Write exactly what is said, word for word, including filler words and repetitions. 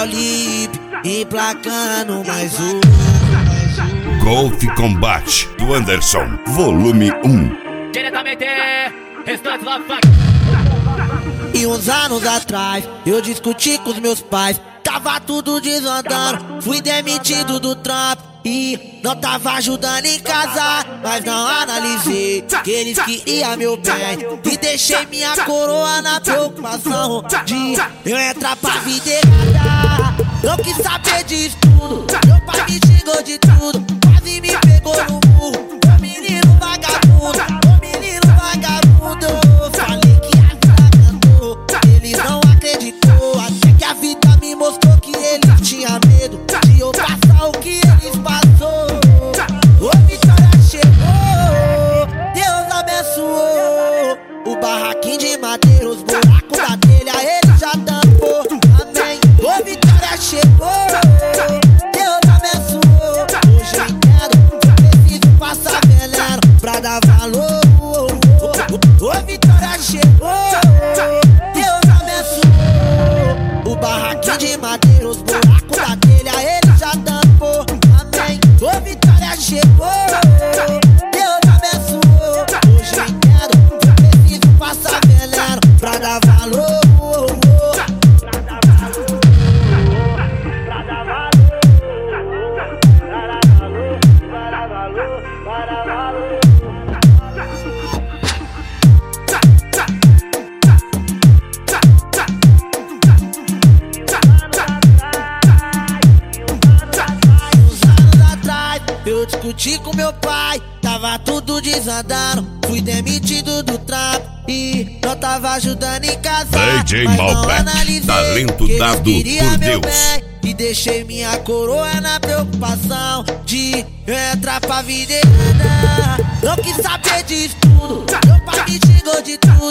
o Lip, emplacando mais um. Golf Combate do Anderson, volume um. Diretamente, restante lá vai. E uns anos atrás, eu discuti com os meus pais. Tava tudo desandando, fui demitido do trampo e não tava ajudando em casa. Mas não analisei que eles queriam meu bem e deixei minha coroa na preocupação de eu entrar pra vida errada. Não quis saber disso tudo, meu pai me xingou de tudo, quase me pegou no burro. Ô menino vagabundo, ô menino vagabundo. Eu falei que a vida cantou, eles não acreditou. Até que a vida me mostrou que eles tinham medo de eu passar o que eles passou. Ô vitória chegou, Deus abençoou. O barraquinho de madeira, os buracos da telha, ele já tampou. Amém. Ô vitória chegou, Deus abençoou. Hoje eu entendo que preciso passar veneno pra dar valor. Ô vitória chegou, Deus abençoou. O barraquinho de madeira, os buracos da telha, ele já tampou. Amém. Ô vitória chegou, Deus abençoou. Hoje eu entendo que preciso passar veneno pra dar valor. Eu discuti com meu pai, tava tudo desandando. Fui demitido do trampo e não tava ajudando em casa. D J Malbec, talento dado por Deus. Bem, e deixei minha coroa na preocupação de eu entrar pra vida errada. Não quis saber disso tudo, meu pai me xingou de tudo,